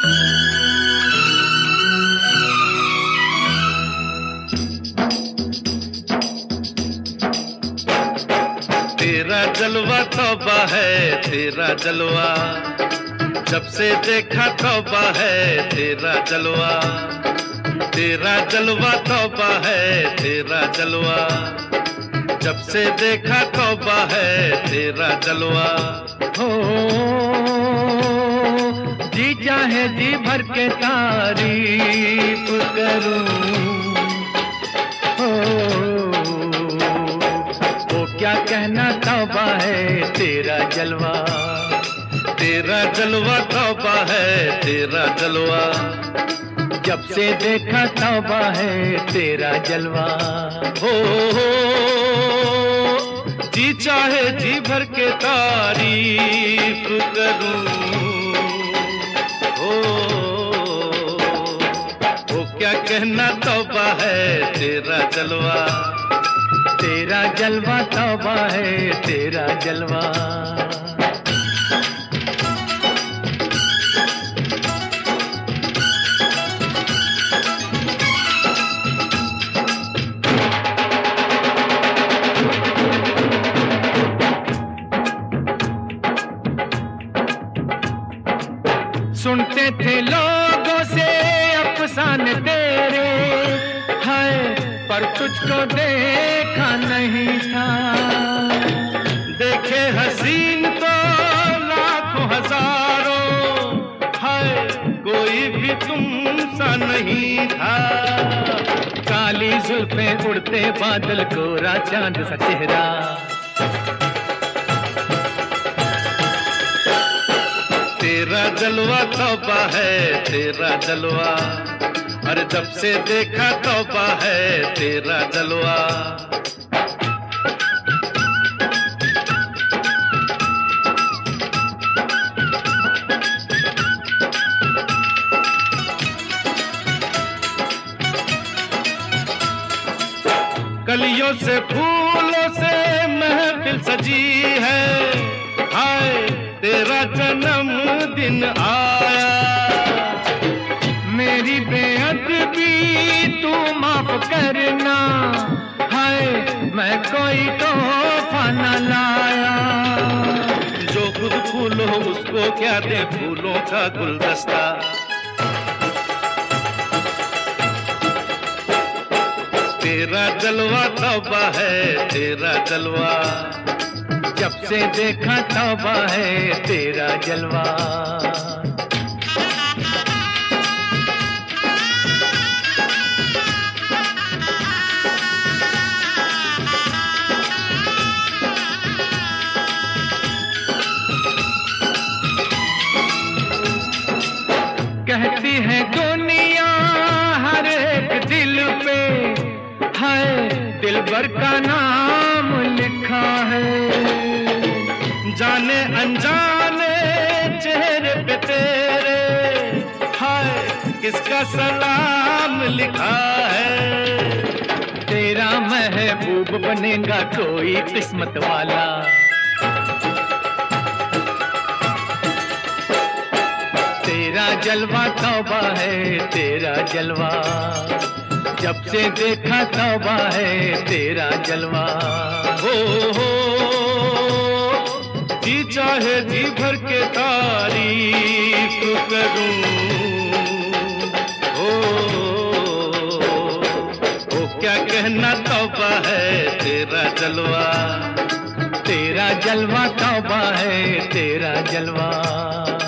तेरा जलवा तौबा है, तेरा जलवा, जब से देखा तौबा है तेरा जलवा। तेरा जलवा तौबा है, तेरा जलवा, जब से देखा तौबा है तेरा जलवा। हो जी चाहे जी भर के तारीफ करूं, क्या कहना तौबा है तेरा जलवा। तेरा जलवा तौबा है, तेरा जलवा, जब से देखा तौबा है तेरा जलवा। हो जी चाहे जी भर के तारीफ करूं, हो क्या कहना तौबा है तेरा जलवा। तेरा जलवा तौबा है तेरा जलवा। सुनते थे लोगों से अफसाने तेरे, हाय पर तुझको देखा नहीं था। देखे हसीन तो लाखों हजारों, हाय कोई भी तुमसा नहीं था। काली जुल्फें उड़ते बादल, कोरा चांद सा चेहरा। तेरा जलवा तौबा है, तेरा जलवा, अरे जब से देखा तौबा है तेरा जलवा। कलियों से फूलों से महफिल सजी है, हाय तेरा जन्मदिन आया। मेरी बेअदबी तू माफ करना, हाय मैं कोई तोहफा न लाया। जो खुद फूल हो उसको क्या दे फूलों का गुलदस्ता। तेरा जलवा तौबा है, तेरा जलवा, जब से देखा तौबा है तेरा जलवा। कहती है दुनिया हर एक दिल पे, हाय दिलबर का नाम लिखा है। जाने अनजाने चेहरे पे तेरे, हाय किसका सलाम लिखा है। तेरा महबूब बनेगा कोई किस्मत वाला। तेरा जलवा तौबा है तेरा जलवा, जब से देखा तौबा है तेरा जलवा। हो जी चाहे जी भर के तारीफ करूं, हो क्या कहना तौबा है तेरा जलवा। तेरा जलवा तौबा है तेरा जलवा।